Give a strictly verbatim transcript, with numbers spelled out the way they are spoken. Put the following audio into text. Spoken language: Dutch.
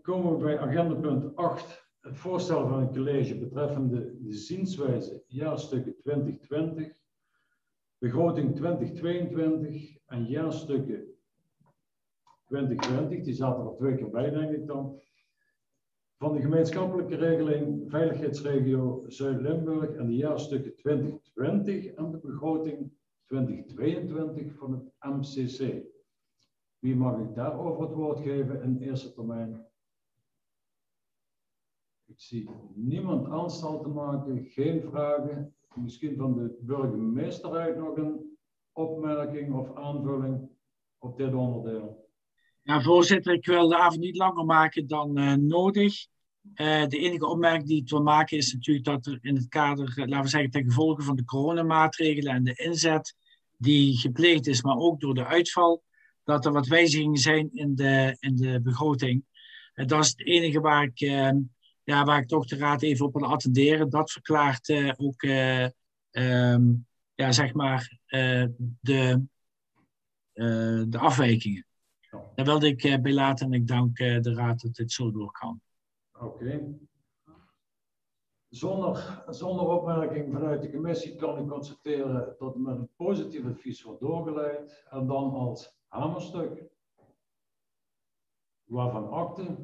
komen we bij agenda punt acht, het voorstel van het college betreffende de zienswijze jaarstukken twintig twintig, begroting twintig tweeëntwintig en jaarstukken twintig twintig, die zaten er twee keer bij denk ik dan, van de gemeenschappelijke regeling Veiligheidsregio Zuid-Limburg en de jaarstukken twintig twintig en de begroting twintig tweeëntwintig van het M C C. Wie mag ik daarover het woord geven in eerste termijn? Ik zie niemand aanstal te maken, geen vragen. Misschien van de burgemeester uit nog een opmerking of aanvulling op dit onderdeel. Ja, voorzitter, ik wil de avond niet langer maken dan uh, nodig. Uh, de enige opmerking die ik wil maken is natuurlijk dat er in het kader, uh, laten we zeggen, ten gevolge van de coronamaatregelen en de inzet die gepleegd is, maar ook door de uitval, dat er wat wijzigingen zijn in de, in de begroting. Uh, dat is het enige waar ik, uh, ja, waar ik toch de raad even op wil attenderen. Dat verklaart uh, ook uh, um, ja, zeg maar, uh, de, uh, de afwijkingen. Daar wilde ik uh, bij laten en ik dank uh, de raad dat dit zo door kan. Oké. Okay. Zonder, zonder opmerking vanuit de commissie kan ik constateren dat er met een positief advies wordt doorgeleid en dan als hamerstuk. Waarvan akte.